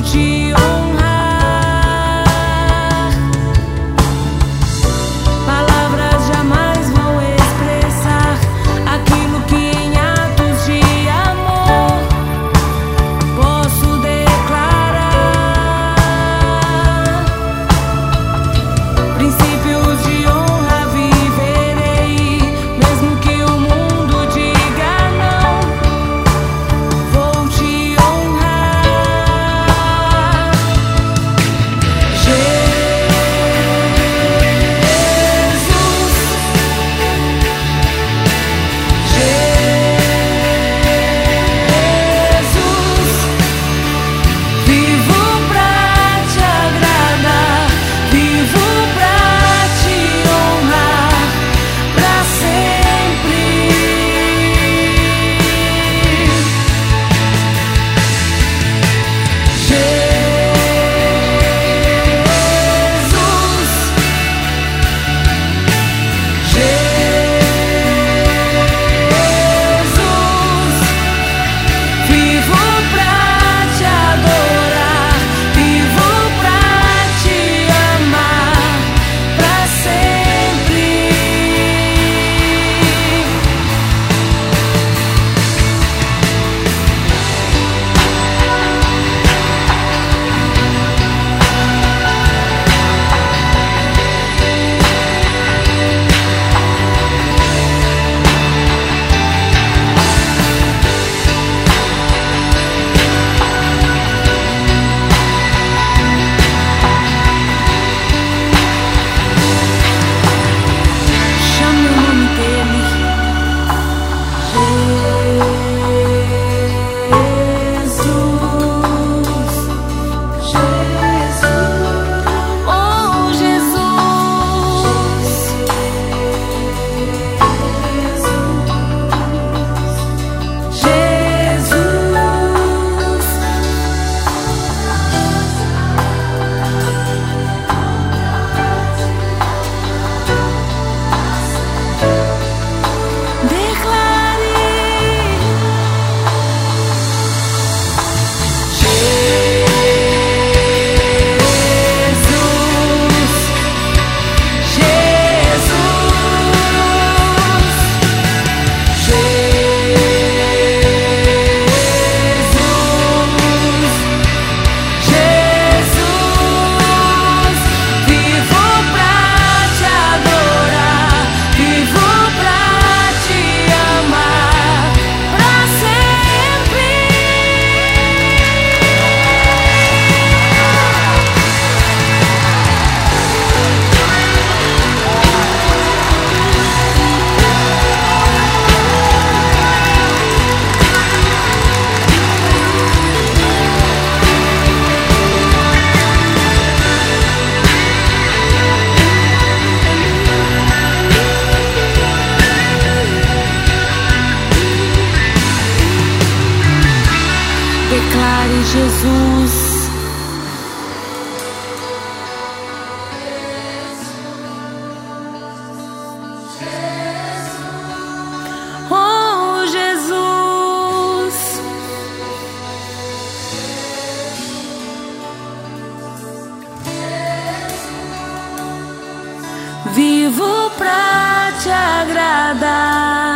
te honrar. Palavras jamais vão expressar aquilo que em atos de amor posso declarar. Princípios de honra viverei, mesmo que o mundo diga não. Vou te honrar, Jesus. Vivo pra te agradar, vivo pra te honrar pra sempre. Vivo pra te adorar, vivo pra te amar pra sempre. Chame o nome dele, Jesus. Oh, Jesus. Vivo pra te adorar, vivo pra te amar pra sempre. Declare Jesus. Oh, Jesus. Vivo pra te agradar.